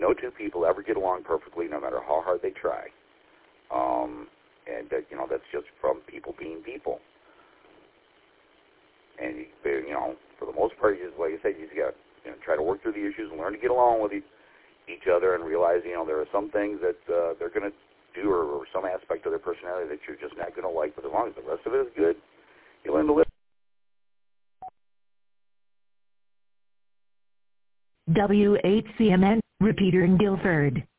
no two people ever get along perfectly, no matter how hard they try. And that's just from people being people. And for the most part, like I said, you just got to try to work through the issues and learn to get along with each other, and realize there are some things that they're going to do, or some aspect of their personality that you're just not going to like. But as long as the rest of it is good, you learn to live. WHCMN, Repeater in Guilford.